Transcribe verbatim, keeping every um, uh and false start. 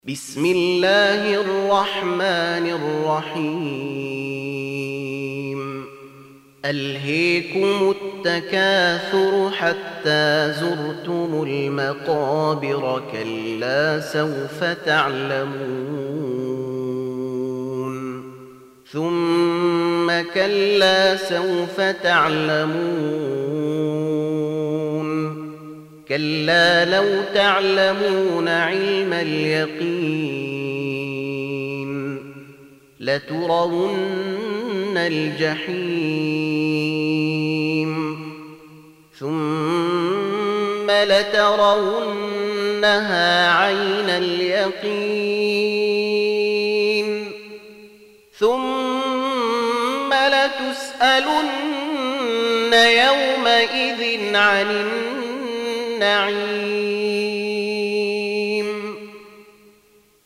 بسم الله الرحمن الرحيم ألهيكم التكاثر حتى زرتم المقابر كلا سوف تعلمون ثم كلا سوف تعلمون كلا لو تعلمون علم اليقين لترون الجحيم ثم لترونها عين اليقين ثم لتسألن يومئذ عن النعيم